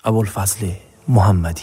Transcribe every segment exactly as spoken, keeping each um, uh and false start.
ابوالفضل محمدی.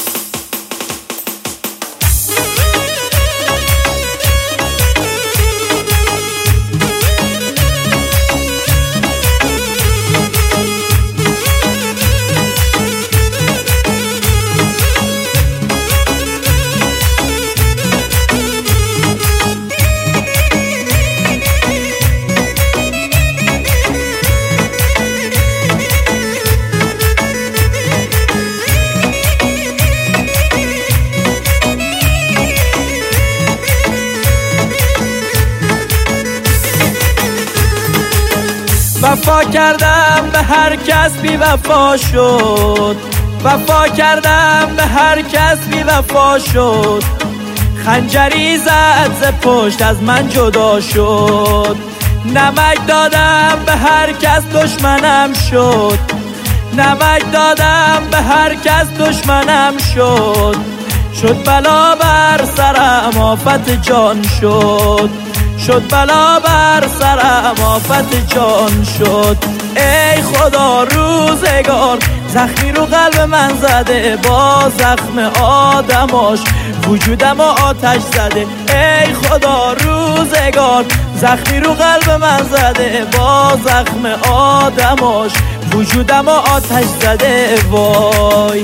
وفا کردم به هر کس بی وفا شد، وفا کردم به هر کس بی وفا شد. خنجری زد ز پشت از من جدا شد. نمک دادم به هر کس دشمنم شد، نمک دادم به هر کس دشمنم شد. شد بلا بر سرم آفت جان شد، شد بلا بر سرم آفت جان شد. ای خدا روزگار زخمی رو قلب من زده، با زخم آدماش وجودم آتش زده. ای خدا روزگار زخمی رو قلب من زده، با زخم آدماش وجودم آتش زده. وای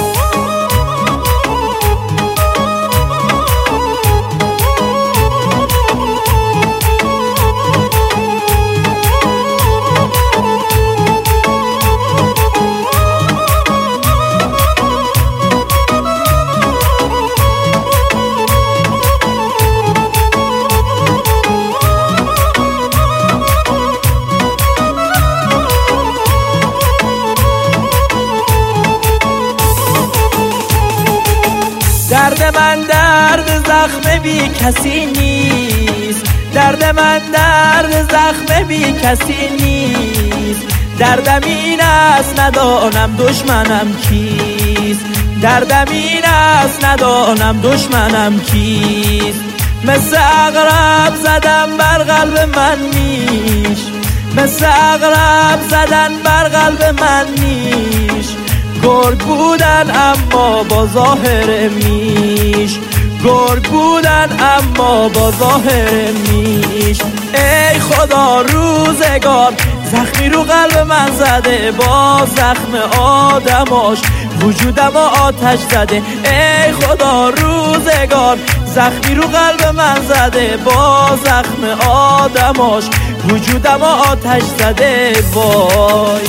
درد من درد زخم بی کسی نیست، درد من درد زخم بی کسی نیست. دردم این است ندانم دشمنم کیست، دردم این است ندانم دشمنم کیست. مثل عقرب زدم بر قلب من نیش، مثل عقرب زدن بر قلب من نیش. گرگ بودن اما با ظاهر میش، گرگ بودن اما با ظاهر میش. ای خدا روزگار زخمی رو قلب من زده، با زخم آدماش وجودم آتش زده. ای خدا روزگار زخمی رو قلب من زده، با زخم آدماش وجودم آتش زده. وای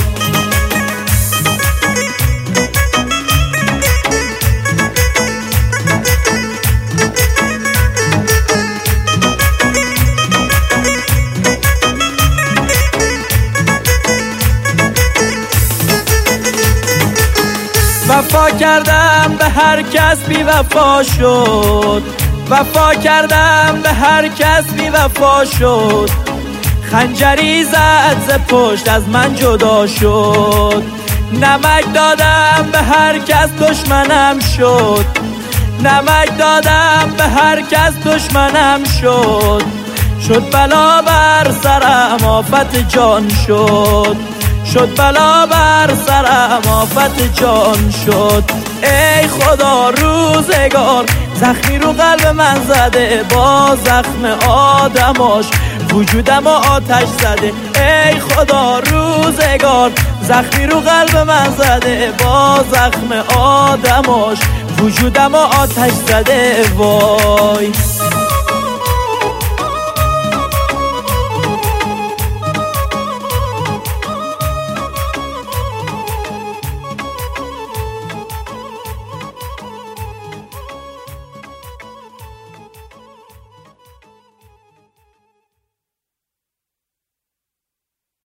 وفا کردم به هر کس بی وفا شد، وفا کردم به هر کس بی وفا شد. خنجری زد ز پشت از من جدا شد. نمک دادم به هر کس دشمنم شد، نمک دادم به هر کس دشمنم شد. شد بلا بر سرم آفت جان شد، شد بلا بر سرم آفت جان شد. ای خدا روزگار زخمی رو قلب من زده، با زخم آدماش وجودم آتش زده. ای خدا روزگار زخمی رو قلب من زده، با زخم آدماش وجودم آتش زده. وای